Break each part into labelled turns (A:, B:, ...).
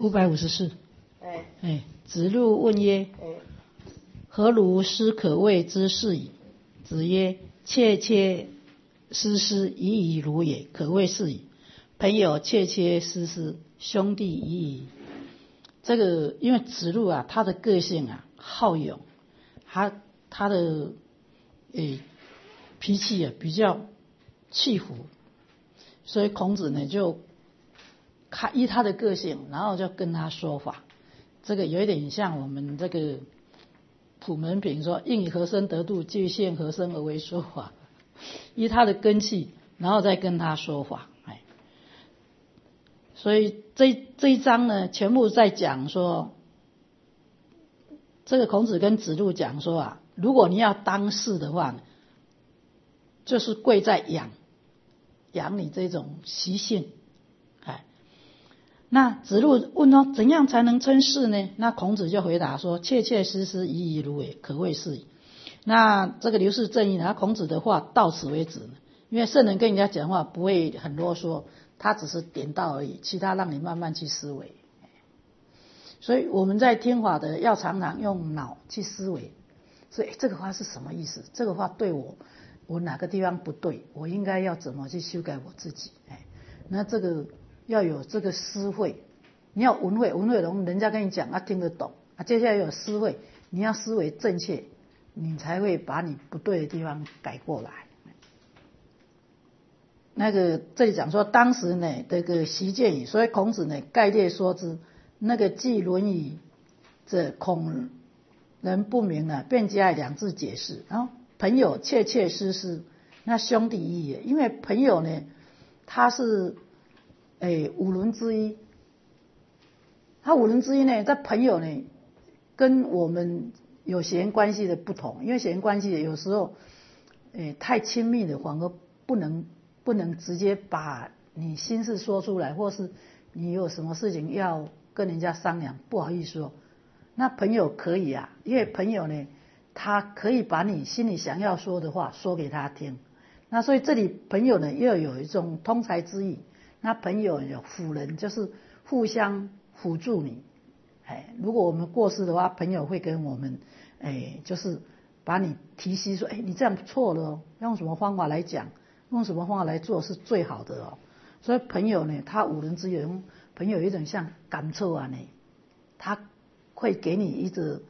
A: 554。子路问曰：何如斯可谓之是矣？子曰：窃窃私私，已矣如也，可谓是矣。朋友窃窃私私，兄弟已矣。这个因为子路啊，他的个性啊好勇，他的脾气啊比较气浮，所以孔子呢就依他的个性，然后就跟他说法。这个有一点像我们这个普门品说，应以何身得度，具现何身而为说法，依他的根气，然后再跟他说法。所以这一章呢，全部在讲说，这个孔子跟子路讲说啊，如果你要当士的话，就是贵在养你这种习性。那子路问说，怎样才能称士呢？那孔子就回答说，窃窃私私，已矣如也，可谓是矣。那这个刘氏正义呢，孔子的话到此为止呢，因为圣人跟人家讲话不会很啰嗦，他只是点到而已，其他让你慢慢去思维。所以我们在听法的要常常用脑去思维，所以这个话是什么意思？这个话对我哪个地方不对？我应该要怎么去修改我自己？那这个要有这个思慧，你要文慧容人家跟你讲听得懂啊。接下来有思慧，你要思维正确，你才会把你不对的地方改过来。那个这里讲说，当时呢这个习见矣，所以孔子呢概略说之。那个记论语者，恐人不明呢，便加以两字解释。然后朋友窃窃私私，那兄弟义也。因为朋友呢，他是五伦之一，他五伦之一呢，在朋友呢跟我们有血缘关系的不同，因为血缘关系有时候太亲密的，反而不能直接把你心事说出来，或是你有什么事情要跟人家商量，不好意思说。那朋友可以啊，因为朋友呢，他可以把你心里想要说的话说给他听。那所以这里朋友呢，又有一种通才之意。那朋友有辅人，就是互相辅助你。如果我们过失的话，朋友会跟我们，就是把你提携说，你这样错了哦，用什么方法来讲，用什么方法来做是最好的哦。所以朋友呢，他五伦之一，朋友有一种像感受啊，他会给你一个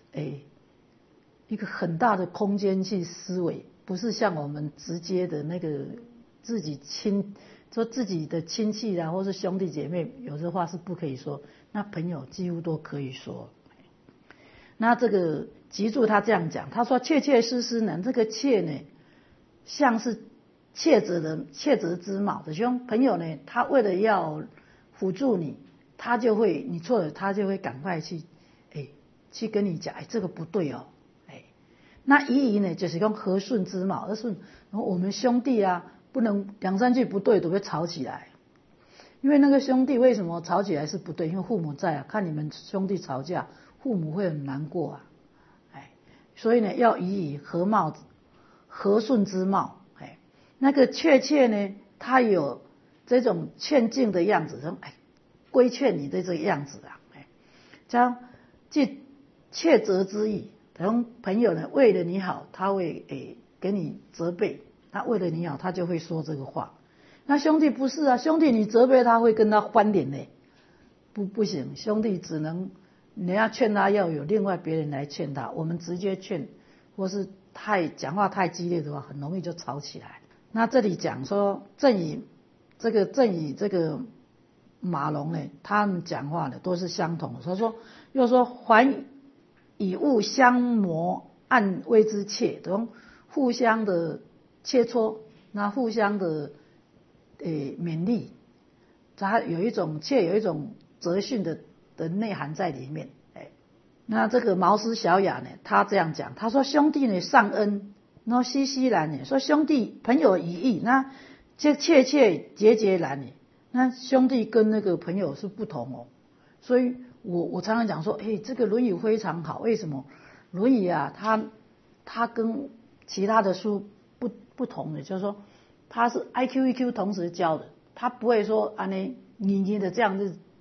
A: 很大的空间去思维，不是像我们直接的那个自己的亲戚啊，或是兄弟姐妹，有的话是不可以说，那朋友几乎都可以说。那这个集注他这样讲，他说窃窃私私呢，这个窃呢，像是窃贼之貌的兄朋友呢，他为了要辅助你，他就会你错了，他就会赶快去跟你讲，这个不对哦。那夷呢，就是讲和顺之貌，和顺。然后我们兄弟啊，不能两三句不对都会吵起来。因为那个兄弟为什么吵起来是不对？因为父母在啊，看你们兄弟吵架，父母会很难过啊。所以呢，要以和顺之貌。那个窃呢，他有这种劝进的样子，规劝你的这个样子啊。将即窃责之意。朋友呢，为了你好，他会给你责备；他为了你好，他就会说这个话。那兄弟不是啊，兄弟你责备他会跟他翻脸呢，不行，兄弟只能你要劝他，要有另外别人来劝他。我们直接劝，或是讲话太激烈的话，很容易就吵起来。那这里讲说郑乙这个马龙呢，他们讲话呢都是相同的。所以说又说还以物相磨，暗谓之窃，等互相的切磋，那互相的勉励，它有一种哲训的内涵在里面。那这个毛诗小雅呢，他这样讲，他说兄弟呢尚恩，然后熙熙然呢，说兄弟朋友一义，那切节然呢，那兄弟跟那个朋友是不同哦。所以我常常讲说，这个《论语》非常好，为什么？《论语》啊，它跟其他的书不同的，就是说它是 IQ EQ 同时教的，它不会说你的这样子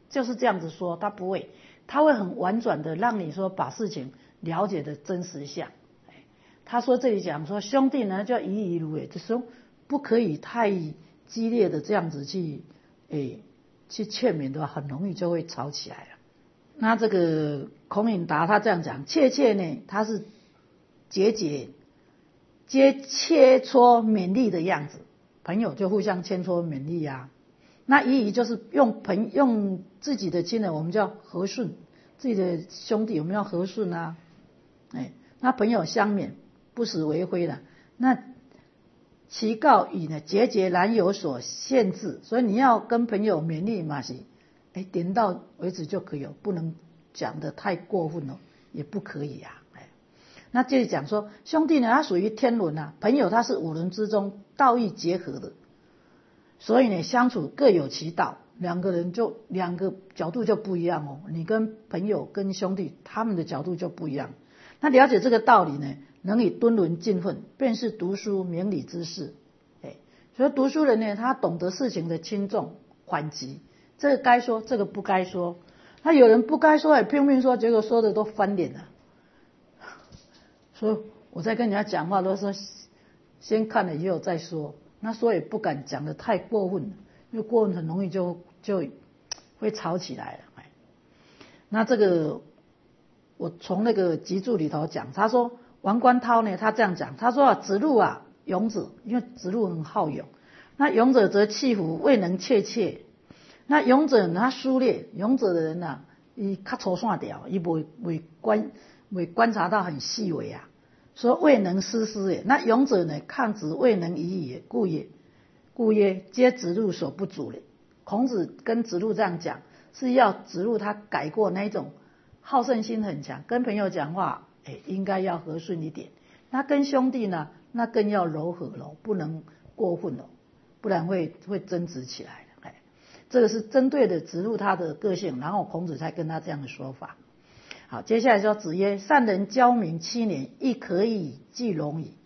A: 就是这样子说，他不会，他会很婉转的让你说把事情了解的真实相。他说这里讲说兄弟呢叫以如就是说不可以太激烈的这样子去劝勉的话，很容易就会吵起来了。那这个孔颖达他这样讲，切切呢他是节节皆切磋勉励的样子，朋友就互相切磋勉励啊。那以就是用自己的亲人，我们叫和顺，自己的兄弟我们要和顺啊。那朋友相勉，不使为非了。那其告以呢，节节难有所限制，所以你要跟朋友勉励嘛是，点到为止就可以了，不能讲得太过分了，也不可以啊。那这里讲说兄弟呢，他属于天伦啊，朋友他是五伦之中道义结合的，所以呢相处各有其道，两个角度就不一样哦。你跟朋友跟兄弟他们的角度就不一样。那了解这个道理呢，能以敦伦敬分，便是读书明理之士。所以读书人呢，他懂得事情的轻重缓急，这个该说，这个不该说。那有人不该说也拼命说，结果说的都翻脸了。所以我在跟人家讲话都说先看了以后再说，那说也不敢讲得太过分，因为过分很容易就会吵起来了。那这个我从那个集注里头讲，他说王观涛呢，他这样讲，他说子路啊勇者，因为子路很好勇，那勇者则弃虎，未能切切。那勇者呢，他疏略，勇者的人啊，他较粗线条，他未观察到很细微啊，说未能思也。那勇者呢，抗子未能已也，故曰皆子路所不足也。孔子跟子路这样讲，是要子路他改过那种好胜心很强，跟朋友讲话应该要和顺一点，那跟兄弟呢，那更要柔和了，不能过分了，不然会争执起来。这个是针对的子路他的个性，然后孔子才跟他这样的说法。好，接下来说子曰：善人教民7年，亦可以济戎矣。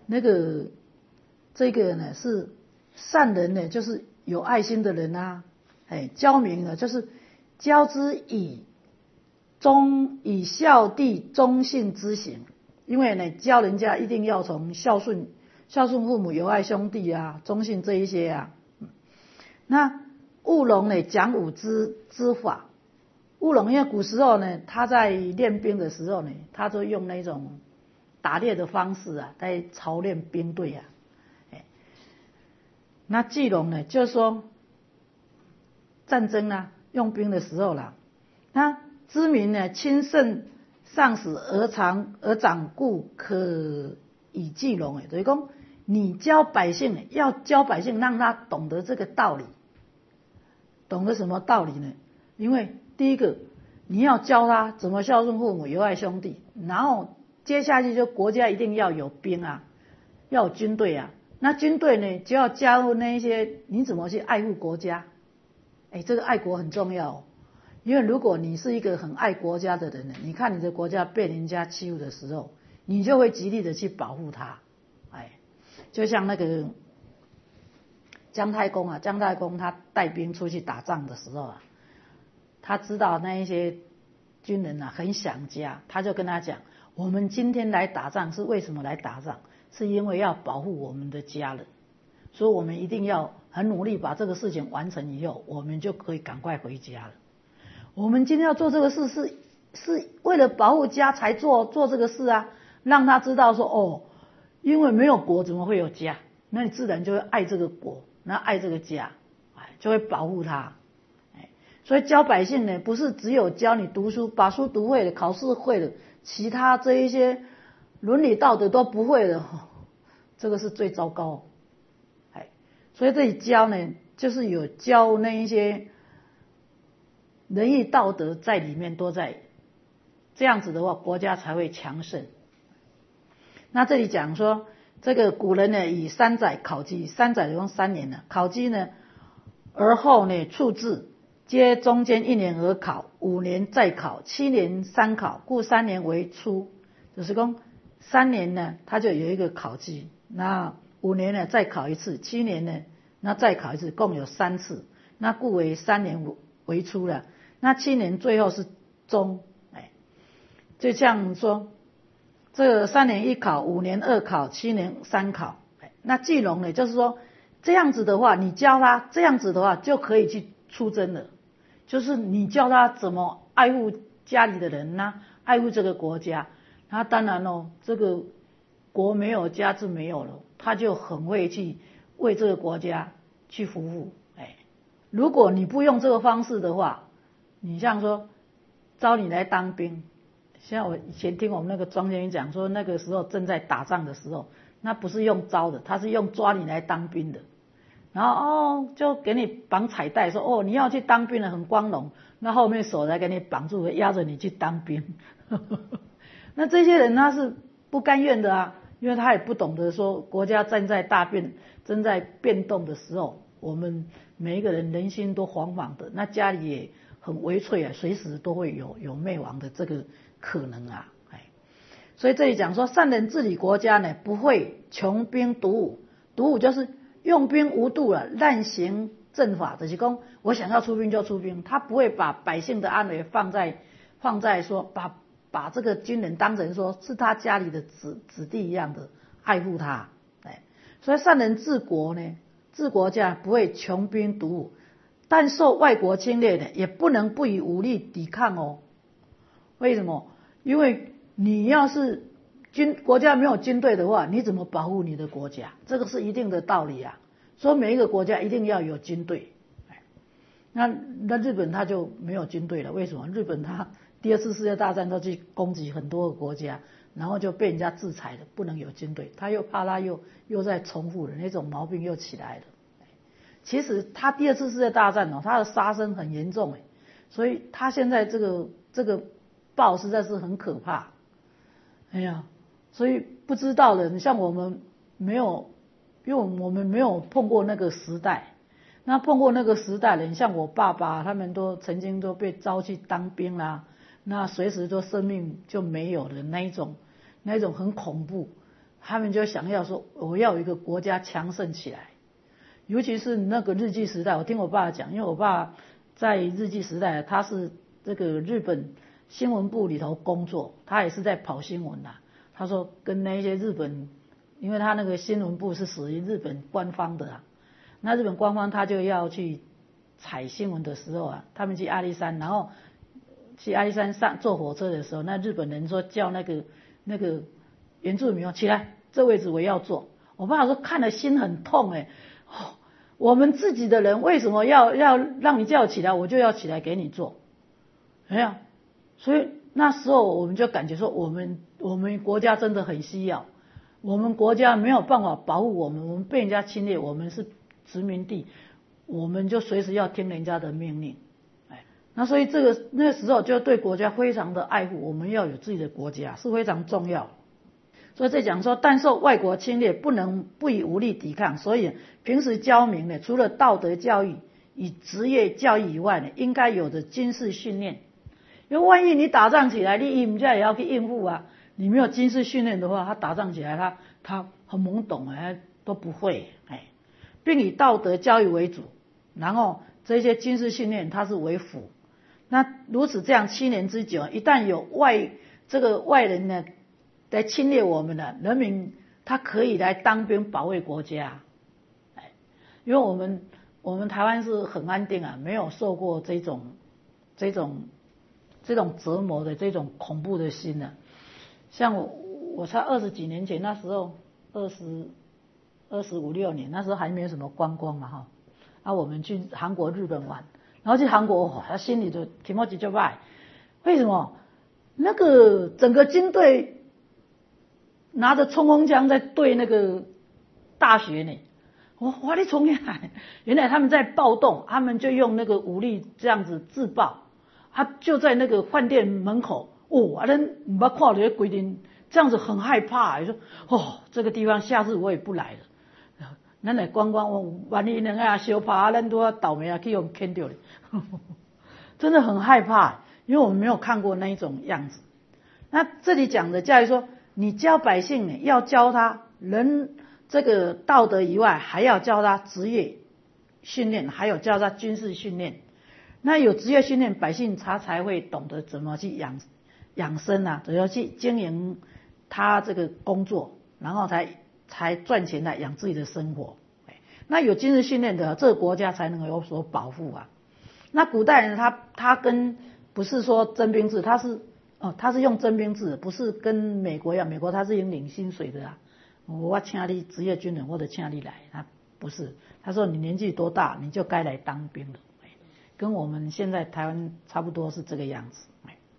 A: 这个呢是善人呢，就是有爱心的人啊。教民呢，就是教之以孝弟忠信之行。因为呢，教人家一定要从孝顺父母、有爱兄弟啊、忠信这一些啊。那务农呢，讲武之法。务农因为古时候呢，他在练兵的时候呢，他就用那种打猎的方式啊，在操练兵队啊。那济农呢，就是说战争啊，用兵的时候啦，那知民呢，亲胜上使而长故，可以济农。所以说你教百姓，要教百姓让他懂得这个道理。懂得什么道理呢？因为第一个你要教他怎么孝顺父母、有爱兄弟，然后接下去就国家一定要有兵啊，要有军队啊。那军队呢，就要加入那一些你怎么去爱护国家。这个爱国很重要哦。因为如果你是一个很爱国家的人呢，你看你的国家被人家欺负的时候，你就会极力的去保护他。就像那个姜太公他带兵出去打仗的时候啊，他知道那一些军人啊很想家，他就跟他讲，我们今天来打仗是为什么来打仗？是因为要保护我们的家人，所以我们一定要很努力把这个事情完成以后，我们就可以赶快回家了。我们今天要做这个事是为了保护家才做这个事啊，让他知道说因为没有国怎么会有家？那你自然就会爱这个国，那爱这个家，就会保护他。所以教百姓呢，不是只有教你读书，把书读会了，考试会了，其他这一些伦理道德都不会了，这个是最糟糕。所以这里教呢，就是有教那一些仁义道德在里面都在，这样子的话，国家才会强盛。那这里讲说，这个古人呢以3载考绩，3载用3年了，考绩呢，而后呢处置，皆中间1年而考，5年再考，7年3考，故3年为初。就是说3年呢，它就有一个考绩，那5年呢再考一次，7年呢那再考一次，共有3次，那故为3年为初了，那7年最后是中，就像说这个3年1考，5年2考，7年3考，那聚拢呢，就是说这样子的话，你教他这样子的话，就可以去出征了，就是你教他怎么爱护家里的人呐，爱护这个国家，那当然这个国没有家就没有了，他就很会去为这个国家去服务。如果你不用这个方式的话，你像说招你来当兵，像我以前听我们那个庄先生讲说，那个时候正在打仗的时候，那不是用招的，他是用抓你来当兵的，然后就给你绑彩带，说你要去当兵了，很光荣，那后面手来给你绑住，压着你去当兵。那这些人他是不甘愿的啊，因为他也不懂得说国家正在正在变动的时候，我们每一个人人心都惶惶的，那家里也很危脆啊，随时都会有灭亡的这个可能啊。所以这里讲说善人治理国家呢，不会穷兵黩武，黩武就是用兵无度了，滥行政法，就是说我想要出兵就出兵，他不会把百姓的安危放在说把这个军人当成说是他家里的子弟一样的爱护他。所以善人治国呢，治国家不会穷兵黩武，但受外国侵略呢，也不能不以武力抵抗。为什么？因为你要是国家没有军队的话，你怎么保护你的国家？这个是一定的道理啊。所以每一个国家一定要有军队。那日本他就没有军队了，为什么？日本他第2次世界大战都去攻击很多个国家，然后就被人家制裁了，不能有军队，他又怕他又在重复了，那种毛病又起来了。其实他第2次世界大战他的杀生很严重，所以他现在这个报实在是很可怕。所以不知道的，像我们没有，因为我们没有碰过那个时代。那碰过那个时代的人，像我爸爸他们都曾经都被招去当兵啦，那随时都生命就没有的那一种很恐怖。他们就想要说我要有一个国家强盛起来，尤其是那个日据时代。我听我爸讲，因为我爸在日据时代他是这个日本新闻部里头工作，他也是在跑新闻啦。他说跟那些日本，因为他那个新闻部是属于日本官方的啊，那日本官方他就要去采新闻的时候啊，他们去阿里山，然后去阿里山上坐火车的时候，那日本人说叫那个原住民起来，这位置我要坐。我爸说看了心很痛我们自己的人为什么要让你叫起来，我就要起来给你坐。所以那时候我们就感觉说我们国家真的很需要，我们国家没有办法保护我们被人家侵略，我们是殖民地，我们就随时要听人家的命令。那所以那个时候就对国家非常的爱护，我们要有自己的国家是非常重要。所以这讲说，但受外国侵略不能不以武力抵抗，所以平时教民呢，除了道德教育与职业教育以外呢，应该有的军事训练。因为万一你打仗起来，你人家也要去应付啊，你没有军事训练的话，他打仗起来他很懵懂都不会并以道德教育为主，然后这些军事训练它是为辅。那如此这样7年之久，一旦有外人呢来侵略我们了，人民他可以来当兵保卫国家。因为我们台湾是很安定啊，没有受过这种折磨的这种恐怖的心啊。像我才20几年前，那时候25、26年，那时候还没有什么观光嘛我们去韩国、日本玩，然后去韩国他心里就提莫吉就坏。为什么？那个整个军队拿着冲锋枪在对那个大学呢，哇你冲进来，原来他们在暴动，他们就用那个武力这样子自爆。他就在那个饭店门口人不要看到这规定，这样子很害怕，说这个地方下次我也不来了。咱来观光，万一人家相拍，咱都要倒霉去用牵掉了。真的很害怕，因为我们没有看过那一种样子。那这里讲的在于说，你教百姓呢，要教他人这个道德以外，还要教他职业训练，还有教他军事训练。 那有职业训练，百姓他才会懂得怎么去养生啊，怎么去经营他这个工作，然后才赚钱来养自己的生活。那有军事训练的，这个国家才能有所保护啊。那古代人他跟不是说征兵制，他是用征兵制，不是跟美国一样，美国他是用领薪水的啊。我请你职业军人或者请你来，他不是，他说你年纪多大你就该来当兵了，跟我们现在台湾差不多是这个样子。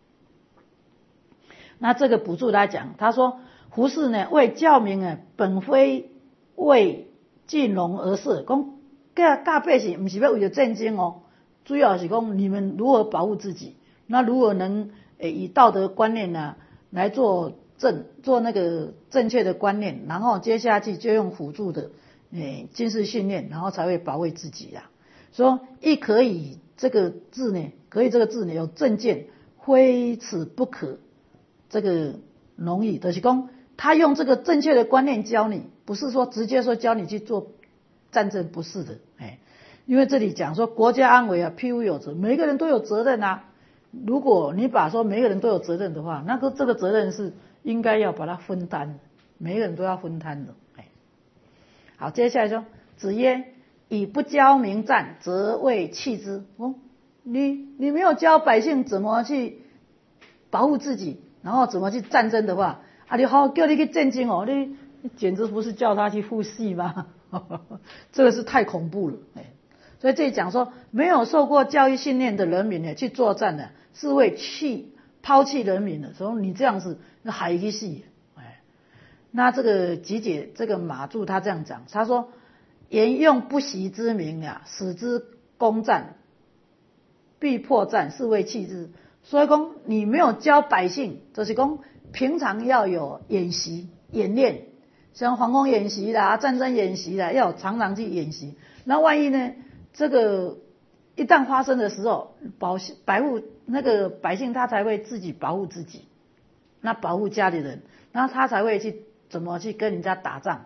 A: 那这个补助来讲，他说胡适呢为教民本非为尽农而设，讲教百姓不是要为了战争哦，主要是讲你们如何保护自己，那如何能以道德观念呢来做那个正确的观念，然后接下去就用辅助的军事训练，然后才会保卫自己啊。说亦可以这个字呢，有正见，非此不可。这个容易就是说，他用这个正确的观念教你，不是说直接说教你去做战争，不是的。因为这里讲说国家安危啊，譬如有责，每个人都有责任啊。如果你把说每个人都有责任的话，那个这个责任是应该要把它分担，每个人都要分担的。好，接下来说子曰：以不教民战，则为弃之。你没有教百姓怎么去保护自己，然后怎么去战争的话，你好叫你去战争哦，你简直不是叫他去复戏吗？这个是太恐怖了。所以这里讲说，没有受过教育训练的人民呢，去作战呢，是会抛弃人民的。所以你这样子，那海一戏。那这个集解这个马注他这样讲，他说：沿用不习之名啊，使之攻战，必破战，是为弃之。所以说你没有教百姓，就是说平常要有演习演练，像防空演习啦、战争演习啦，要常常去演习。那万一呢，这个一旦发生的时候，保护那个百姓，他才会自己保护自己，那保护家里人，然后他才会去怎么去跟人家打仗。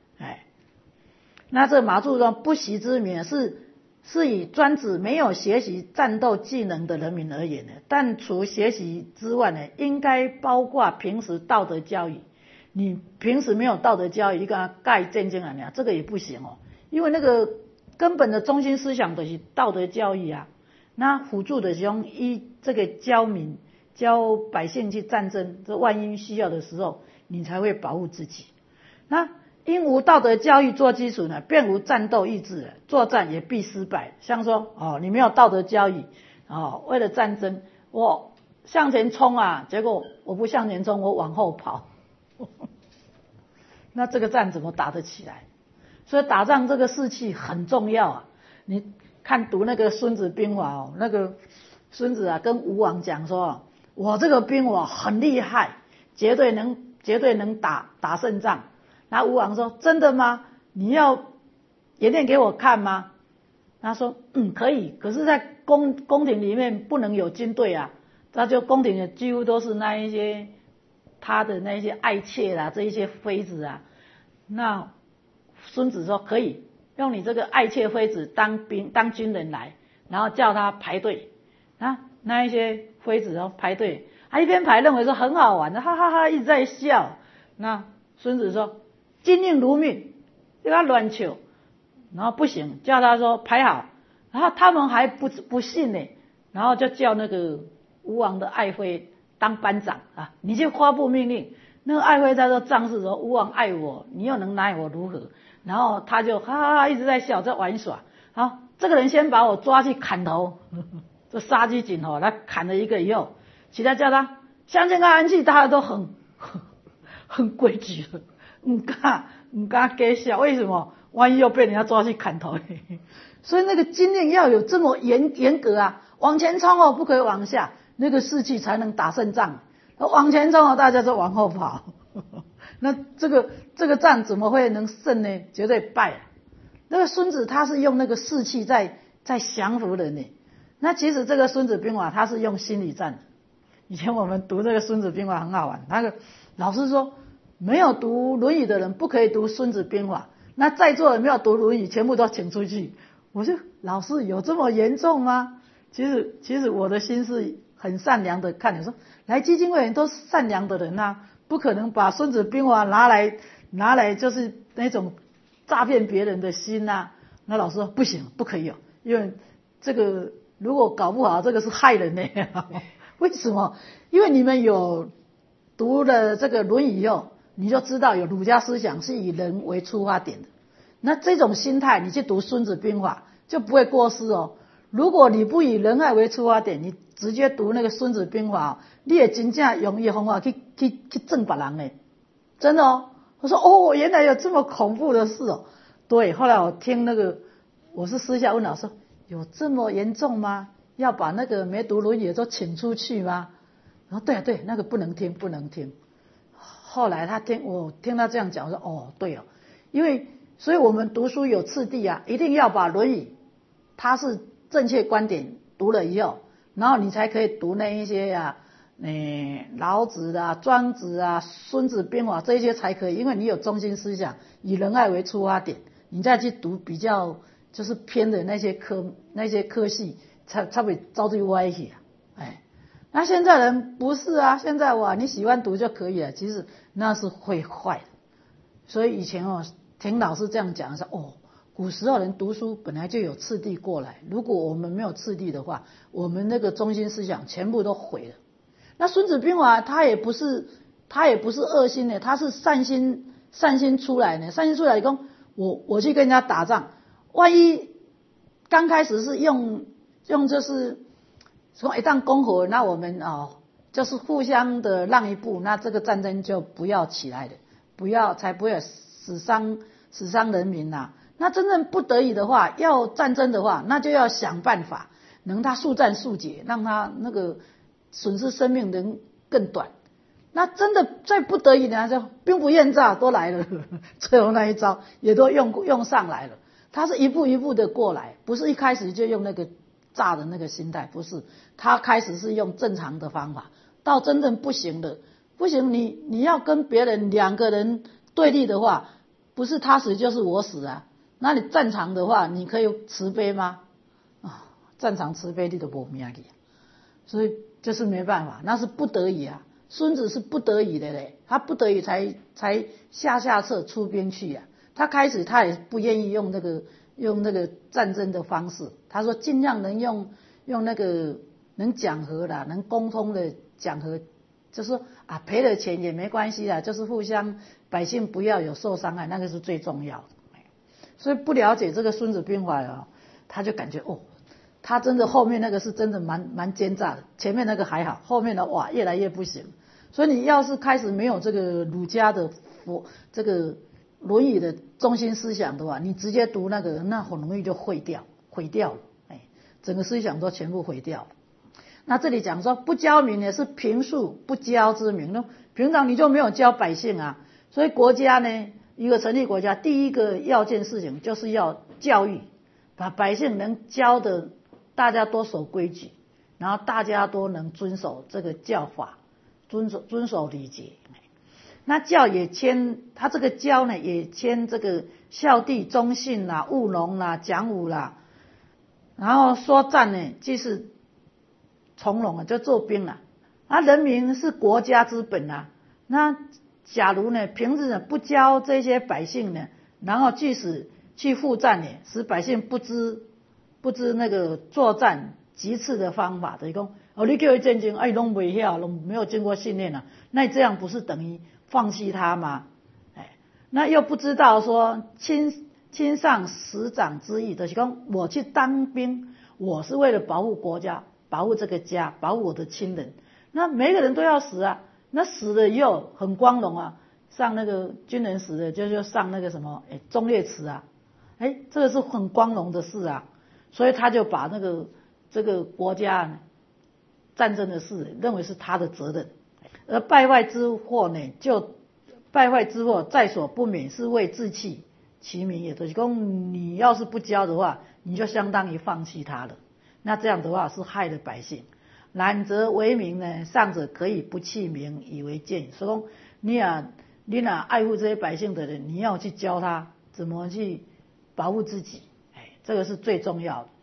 A: 那这马注说不习之名是以专指没有学习战斗技能的人民而言的，但除学习之外呢，应该包括平时道德教育。你平时没有道德教育，你跟他盖战争啊，这个也不行哦，因为那个根本的中心思想就是道德教育啊。那辅助的是用依这个教百姓去战争，这万一需要的时候，你才会保护自己。那因无道德教育做基础呢，便无战斗意志，作战也必失败。像说你没有道德教育为了战争，我向前冲啊，结果我不向前冲，我往后跑，那这个战怎么打得起来？所以打仗这个士气很重要啊。你看读那个《孙子兵法》那个孙子啊跟吴王讲说，我这个兵我很厉害，绝对能打胜仗。那吴王说：真的吗？你要演练给我看吗？他说：可以，可是在宫廷里面不能有军队啊。那就宫廷的几乎都是那一些他的那一些爱妾啦，这一些妃子啊。那孙子说：可以，用你这个爱妾妃子当军人来，然后叫他排队啊。那一些妃子排队，一边排认为说很好玩的，哈哈哈一直在笑。那孙子说：金令如命，跟他乱球，然后不行，叫他说排好，然后他们还不信呢，然后就叫那个吴王的爱妃当班长啊，你去发布命令。那个爱妃在说仗势说吴王爱我，你又能奈我如何？然后他就哈哈哈一直在笑，在玩耍。好，这个人先把我抓去砍头，这杀鸡儆猴，他砍了一个以后，其他叫他相信他安气，大家都很规矩了。不敢给笑，为什么？万一又被人家抓去砍头。所以那个军令要有这么严格啊，往前冲不可以往下，那个士气才能打胜仗。往前冲大家就往后跑。那这个仗怎么会能胜呢？绝对败。那个孙子他是用那个士气在降服人呢。那其实这个孙子兵法他是用心理战的。以前我们读这个孙子兵法很好玩，那个老师说没有读论语的人不可以读孙子兵法，那在座的没有读论语全部都请出去。我说老师有这么严重吗？ 其实我的心是很善良的，看你说来基金会员都是善良的人啊，不可能把孙子兵法拿来就是那种诈骗别人的心啊。那老师说不行，不可以因为这个如果搞不好这个是害人的为什么？因为你们有读了这个《论语》以后，你就知道有儒家思想是以人为出发点的。那这种心态，你去读《孙子兵法》就不会过失如果你不以仁爱为出发点，你直接读那个《孙子兵法》你也真正用伊方法去整别人真的我说原来有这么恐怖的事对，后来我听那个，我是私下问老师，有这么严重吗？要把那个没读《论语》的都请出去吗？然后对，那个不能听。后来我听他这样讲，我说对因为所以我们读书有次第一定要把《论语》它是正确观点读了以后，然后你才可以读那一些老子庄子孙子兵法这些才可以，因为你有中心思想，以仁爱为出发点，你再去读比较就是偏的那些科系，才会遭罪歪去那现在人不是现在你喜欢读就可以了，其实那是会坏的。所以以前听老师这样讲说古时候人读书本来就有次第过来，如果我们没有次第的话，我们那个中心思想全部都毁了。那孙子兵法他也不是恶心的，他是善心出来的。善心出来说我去跟人家打仗，万一刚开始是用就是说一旦攻和，那我们就是互相的让一步，那这个战争就不要起来了，才不会死伤人民那真正不得已的话，要战争的话，那就要想办法能他速战速决，让他那个损失生命能更短。那真的再不得已呢，就兵不厌诈都来了最后那一招也都用上来了。他是一步一步的过来，不是一开始就用那个诈的那个心态，不是，他开始是用正常的方法，到真正不行你要跟别人两个人对立的话，不是他死就是我死那你战场的话，你可以慈悲吗？战场慈悲你都没命去，所以就是没办法，那是不得已孙子是不得已的嘞，他不得已才下策出兵去他开始他也不愿意用那个战争的方式，他说尽量能用那个能讲和能沟通的讲和，就是说赔了钱也没关系就是互相百姓不要有受伤害，那个是最重要的。所以不了解这个孙子兵法他就感觉他真的后面那个是真的蛮奸诈的，前面那个还好，后面的越来越不行。所以你要是开始没有这个儒家的这个论语的中心思想的话，你直接读那个，那很容易就毁掉了整个思想都全部毁掉了。那这里讲说不教民也是平素不教之民平常你就没有教百姓所以国家呢，一个成立国家第一个要件事情就是要教育，把百姓能教的大家都守规矩，然后大家都能遵守这个教法，遵守礼节。那教也牵，他这个教呢也牵这个孝弟忠信务农讲武然后说战呢即是从容就做兵人民是国家之本那假如呢平时呢不教这些百姓呢，然后即使去赴战呢，使百姓不知那个作战击刺的方法，就是说你叫他战争都不晓都没有经过训练那这样不是等于放弃他吗？那又不知道说亲上使长之意，就是说我去当兵，我是为了保护国家，保护这个家，保护我的亲人。那每个人都要死那死了以后很光荣上那个军人死了就上那个什么忠烈祠这个是很光荣的事所以他就把那个这个国家战争的事认为是他的责任。而败坏之祸呢，就败坏之祸在所不免，是为自弃其民也，就是说你要是不教的话，你就相当于放弃他了，那这样的话是害了百姓。然则为民呢，上者可以不弃民以为鉴，所以说你爱护这些百姓的人，你要去教他怎么去保护自己，这个是最重要的。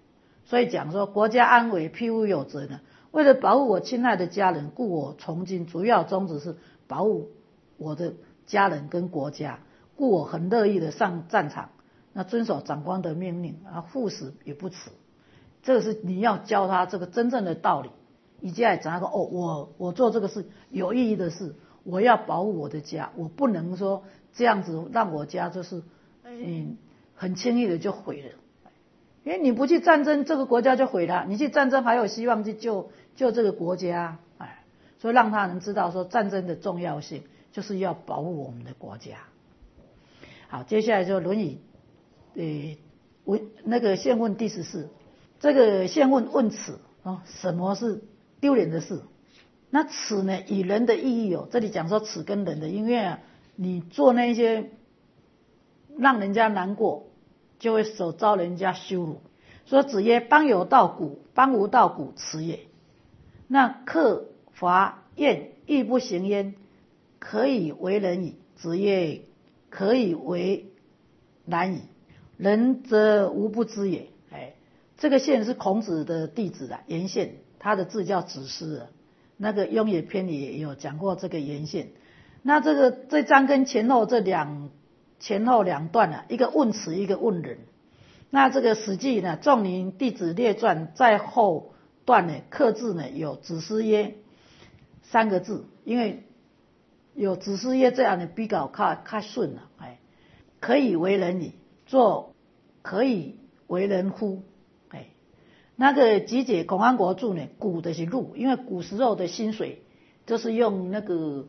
A: 所以讲说国家安危匹夫有责呢。为了保护我亲爱的家人，故我从军主要宗旨是保护我的家人跟国家，故我很乐意的上战场，那遵守长官的命令啊，赴死也不迟。这个是你要教他这个真正的道理。以及讲说我做这个事有意义的事，我要保护我的家，我不能说这样子让我家就是很轻易的就毁了。因为你不去战争，这个国家就毁了；你去战争还有希望去救这个国家，所以让他能知道说战争的重要性，就是要保护我们的国家。好，接下来就《论语》那个宪问第14，这个宪问耻什么是丢脸的事？那耻呢，以人的意义这里讲说耻跟人的，因为你做那些让人家难过，就会所遭人家羞辱。说子曰：邦有道古，邦无道古，耻也。那克伐燕，亦不行焉，可以为人矣。子曰：可以为难矣。人则无不知也。这个宪是孔子的弟子颜宪，他的字叫子思。那个《雍也篇》里也有讲过这个颜宪。那这章跟前后两段一个问耻，一个问仁。那这个《史记》呢，《仲尼弟子列传》在后段呢，刻字呢有子思曰3个字，因为有子思曰这样的比较较顺了。可以为人矣，做可以为人乎？那个集解孔安国注呢，古的是禄，因为古时候的薪水就是用那个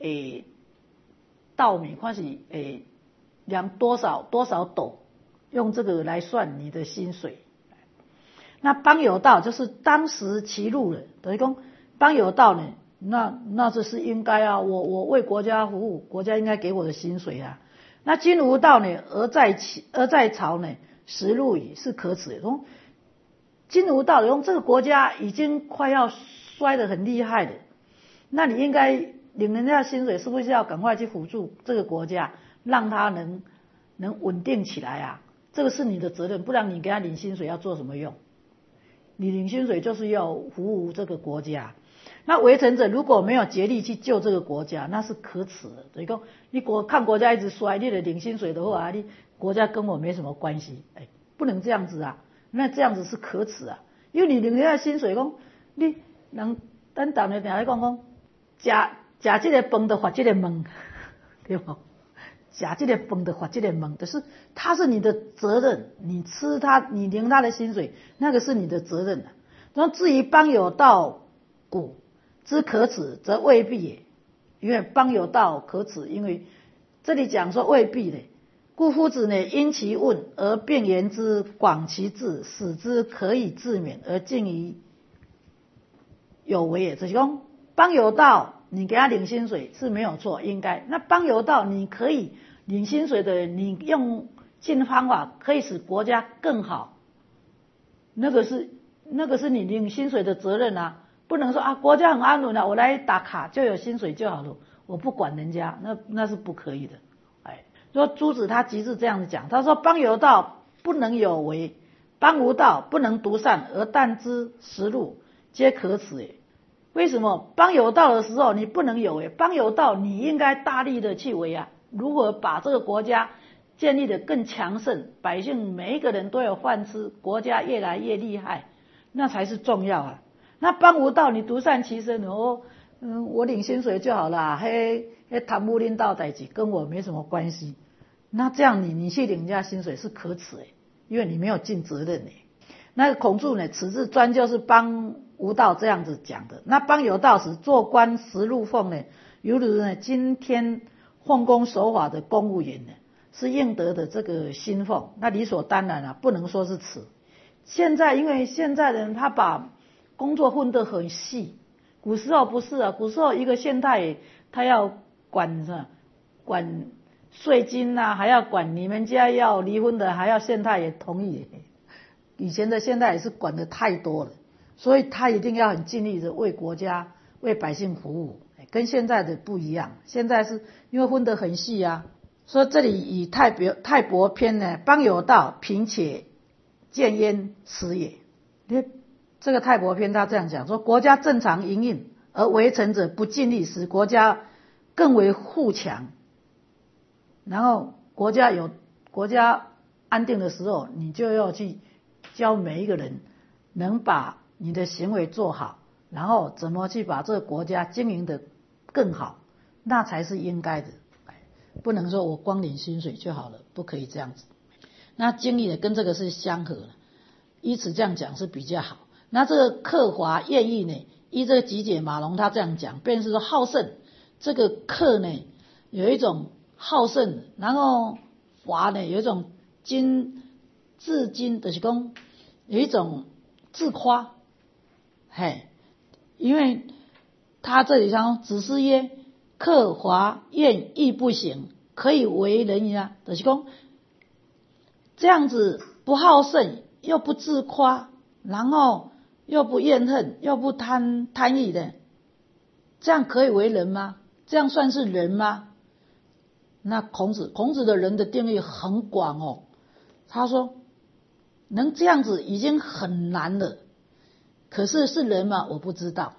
A: 稻米，看是量多少斗，用这个来算你的薪水。那邦有道就是当时其禄了，等于说邦有道呢，那这是应该啊，我为国家服务，国家应该给我的薪水啊。那今无道呢，而在朝呢，食禄矣，是可耻的。说今无道，用这个国家已经快要衰得很厉害了，那你应该领人家的薪水，是不是要赶快去辅助这个国家，让他能稳定起来啊？这个是你的责任，不然你给他领薪水要做什么用？你领薪水就是要服务这个国家。那为臣者如果没有竭力去救这个国家，那是可耻的。所以说你看国家一直衰，你的领薪水的话，你国家跟我没什么关系，不能这样子啊。那这样子是可耻啊，因为你领人家薪水，讲你人咱当然定来讲吃这个饭就发这个梦，对不？吃这个饭就发这个梦，就是他是你的责任，你吃他，你领他的薪水，那个是你的责任。然后至于邦有道古之可耻，则未必也。因为邦有道可耻，因为这里讲说未必的。故夫子呢，因其问而并言之，广其志，使之可以自勉，而尽于有为也。就是说，邦有道，你给他领薪水是没有错，应该。那邦有道，你可以领薪水的人，你用尽方法可以使国家更好，那个是你领薪水的责任啊，不能说啊，国家很安稳啊，我来打卡就有薪水就好了，我不管人家，那是不可以的。说朱子他即是这样子讲，他说邦有道不能有为，邦无道不能独善，而但知实禄，皆可耻也。为什么邦有道的时候你不能有为？邦有道你应该大力的去为啊，如何把这个国家建立的更强盛，百姓每一个人都有饭吃，国家越来越厉害，那才是重要啊。那邦无道你独善其身，我领薪水就好了，贪污领导代志跟我没什么关系。那这样你去领人家薪水是可耻因为你没有尽责任那个孔注呢，此字专就是邦无道这样子讲的。那邦有道时，做官实禄俸呢，犹如呢今天奉公守法的公务员呢，是应得的这个薪俸，那理所当然啊，不能说是耻。现在因为现在人他把工作分得很细，古时候不是啊，古时候一个县太他要管税金啊，还要管你们家要离婚的，还要县太也同意。以前的县太也是管得太多了，所以他一定要很尽力的为国家、为百姓服务，跟现在的不一样。现在是因为分得很细啊。说这里以太伯篇呢，邦有道，贫且见焉耻也。 因为这个泰伯篇他这样讲说，国家正常营运而为臣者不尽力，使国家更为富强。然后国家安定的时候，你就要去教每一个人能把你的行为做好，然后怎么去把这个国家经营得更好，那才是应该的。不能说我光领薪水就好了，不可以这样子。那经历呢跟这个是相合的，依此这样讲是比较好。那这个克华宴议呢，依这个集解马龙他这样讲，便是说好胜，这个克呢有一种好胜，然后华呢有一种自矜，就是说有一种自夸，因为他这里说子思曰：克华宴亦不行，可以为人呀，就是说这样子不好胜，又不自夸，然后又不怨恨，又不贪欲的，这样可以为人吗？这样算是人吗？那孔子的人的定义很广哦，他说能这样子已经很难了，可是是人吗？我不知道。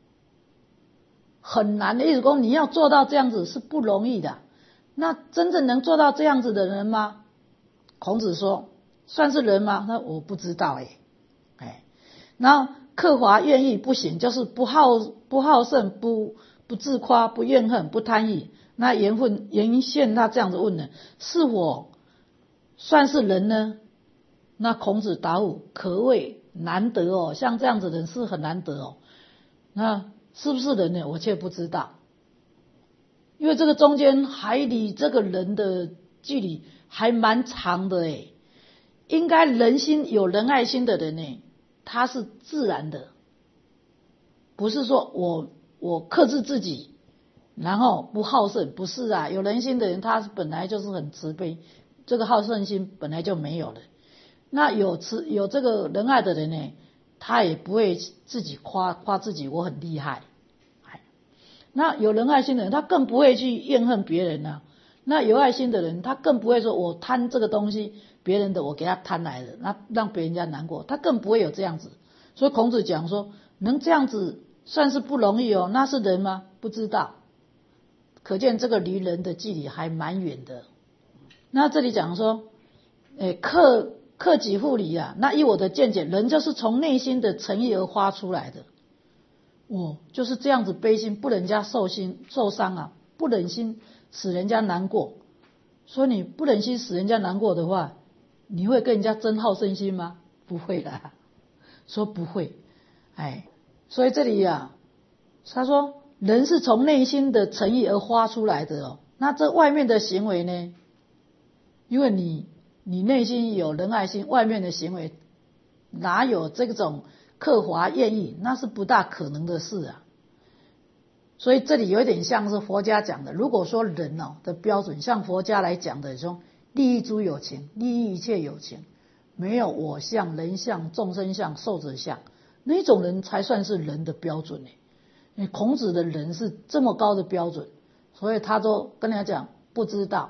A: 很难的意思说，你要做到这样子是不容易的。那真正能做到这样子的人吗？孔子说算是人吗？那我不知道然后克华愿意不行，就是不好胜，不自夸，不怨恨，不贪欲。那颜宪他这样子问呢，是否算是人呢？那孔子答复：可谓难得哦，像这样子的人是很难得哦。那是不是人呢？我却不知道，因为这个中间还离这个人的距离还蛮长的应该人心有仁爱心的人呢，他是自然的，不是说我克制自己，然后不好胜，不是啊。有人心的人，他本来就是很慈悲，这个好胜心本来就没有了。那有这个仁爱的人呢，他也不会自己夸自己我很厉害。那有仁爱心的人，他更不会去怨恨别人啊。那有爱心的人，他更不会说我贪这个东西别人的，我给他贪来的，那让别人家难过，他更不会有这样子。所以孔子讲说，能这样子算是不容易哦。那是人吗？不知道，可见这个离人的距离还蛮远的。那这里讲说克己复礼啊，那以我的见解，人就是从内心的诚意而发出来的。就是这样子悲心，不忍人家受伤啊，不忍心使人家难过。所以你不忍心使人家难过的话，你会跟人家争好胜心吗？不会的，说不会。所以这里他说人是从内心的诚意而发出来的哦。那这外面的行为呢？因为你内心有仁爱心，外面的行为哪有这种克华艳意，那是不大可能的事啊。所以这里有一点像是佛家讲的，如果说人的标准，像佛家来讲的说利益诸有情，利益一切有情，没有我相、人相、众生相、寿者相，那种人才算是人的标准孔子的人是这么高的标准，所以他都跟人家讲不知道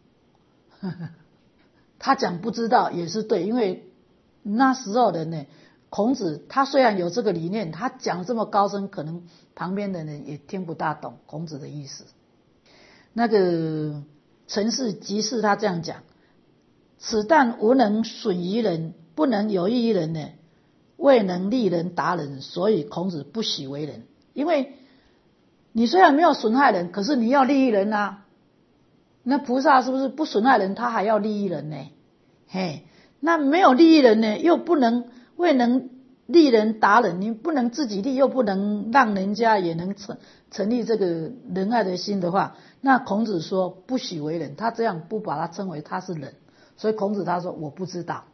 A: 他讲不知道也是对，因为那时候人呢，孔子他虽然有这个理念，他讲这么高深，可能旁边的人也听不大懂孔子的意思。那个陈氏集士他这样讲：此但无能损于人，不能有益于人呢，未能利人达人，所以孔子不喜为人。因为你虽然没有损害人，可是你要利益人啊。那菩萨是不是不损害人，他还要利益人呢？那没有利益人呢，又不能未能利人达人，你不能自己利，又不能让人家也能成立这个仁爱的心的话，那孔子说不许为人，他这样不把他称为他是人，所以孔子他说我不知道。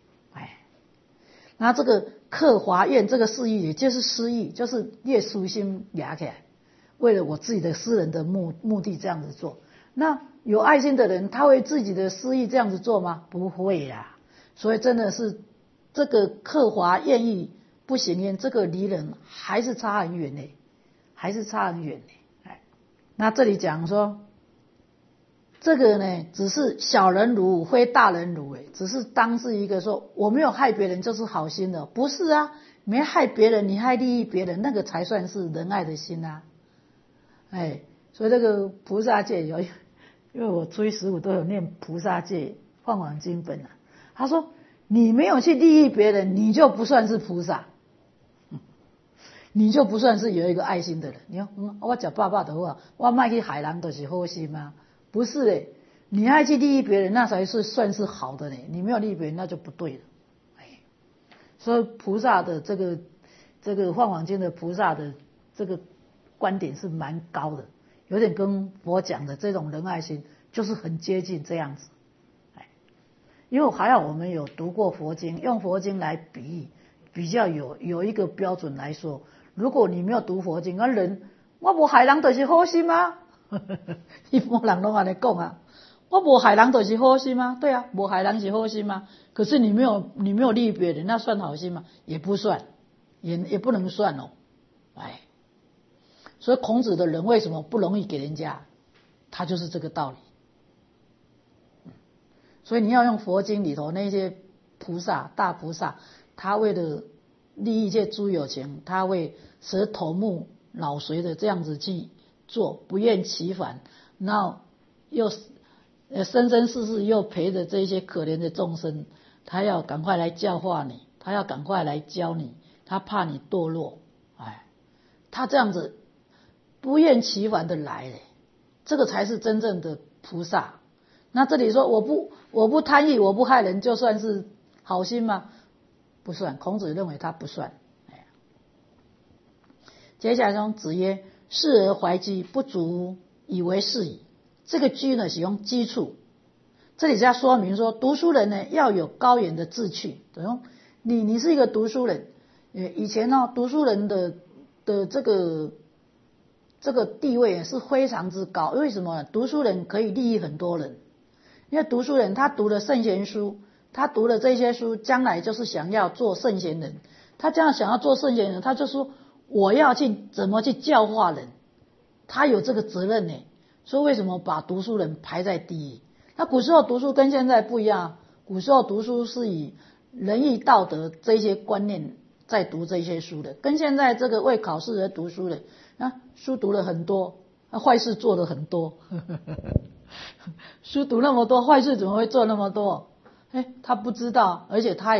A: 那这个克华宴这个释义，也就是失义，就是越舒心压起来，为了我自己的私人的目的这样子做。那有爱心的人，他会自己的私意这样子做吗？不会啦。所以真的是这个克华宴意不行，这个离人还是差很远还是差很远那这里讲说这个呢，只是小人如非大人如，只是当是一个说我没有害别人就是好心的，不是啊，没害别人，你还利益别人，那个才算是仁爱的心啊。所以这个菩萨戒有，因为我初一十五都有念菩萨戒放网经本啊。他说你没有去利益别人，你就不算是菩萨，你就不算是有一个爱心的人。你说我吃饱饱的话，我卖去害人就是好心吗？不是嘞，你爱去利益别人，那才是算是好的嘞。你没有利益别人，那就不对了。所以菩萨的这个放网经的菩萨的这个观点是蛮高的，有点跟佛讲的这种仁爱心就是很接近这样子。因为还好我们有读过佛经，用佛经来比喻，比较有一个标准来说。如果你没有读佛经，人我无害人就是好心吗？一般人都这样讲啊，我无害人就是好心吗？对啊，无害人是好心吗？可是你没有利益别人，那算好心吗？也不算，也不能算哦。所以孔子的人为什么不容易给人家？他就是这个道理。所以你要用佛经里头那些菩萨大菩萨，他为了利益这诸有情，他为舍头目脑髓的这样子去做，不厌其烦，然后又生生世世又陪着这些可怜的众生，他要赶快来教化你，他要赶快来教你，他怕你堕落，他这样子不厌其烦的来，这个才是真正的菩萨。那这里说我不贪欲，我不害人，就算是好心吗？不算，孔子认为他不算。接下来说，子曰：士而怀居，不足以为是矣。这个居呢，是用基础。这里是要说明说，读书人呢要有高远的志趣。等于你是一个读书人，以前呢，读书人的这个地位是非常之高。为什么呢？读书人可以利益很多人。因为读书人他读了圣贤书，他读了这些书，将来就是想要做圣贤人。他这样想要做圣贤人，他就说我要怎么去教化人，他有这个责任呢。所以为什么把读书人排在第一？那古时候读书跟现在不一样，古时候读书是以仁义道德这些观念在读这些书的，跟现在这个为考试而读书的，书读了很多，坏事做了很多。书读那么多，坏事怎么会做那么多？他不知道，而且他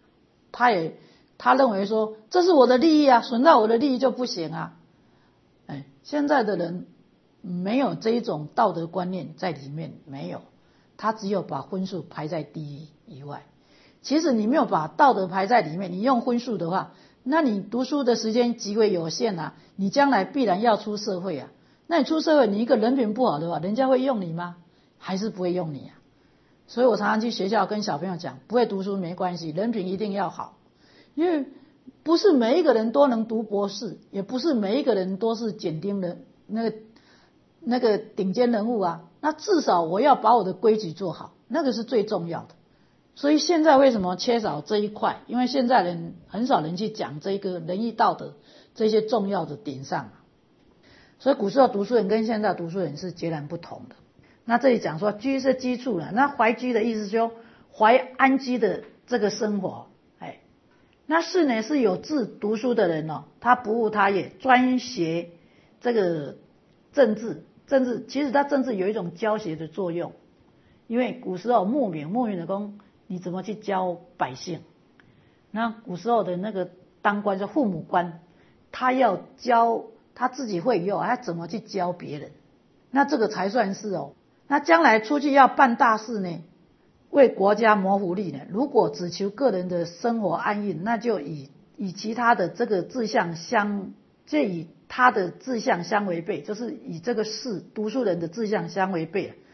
A: 认为说这是我的利益啊，损到我的利益就不行啊。现在的人没有这一种道德观念在里面，没有，他只有把分数排在第一以外。其实你没有把道德排在里面，你用分数的话，那你读书的时间极为有限啊，你将来必然要出社会啊。那你出社会，你一个人品不好的话，人家会用你吗？还是不会用你啊？所以我常常去学校跟小朋友讲，不会读书没关系，人品一定要好。因为不是每一个人都能读博士，也不是每一个人都是检定的那个顶尖人物啊。那至少我要把我的规矩做好，那个是最重要的。所以现在为什么缺少这一块？因为现在人很少人去讲这个仁义道德这些重要的点上。所以古时候读书人跟现在读书人是截然不同的。那这里讲说居是基础了，那怀居的意思就怀安居的这个生活。那士呢是有志读书的人哦，他不务他业，专学这个政治其实他政治有一种教学的作用。因为古时候牧民的公，你怎么去教百姓？那古时候的那个当官叫父母官，他要教他自己会以后，他怎么去教别人？那这个才算是哦。那将来出去要办大事呢，为国家谋福利呢，如果只求个人的生活安逸，那就以其他的这个志向以他的志向相违背，就是以这个读书人的志向相违背。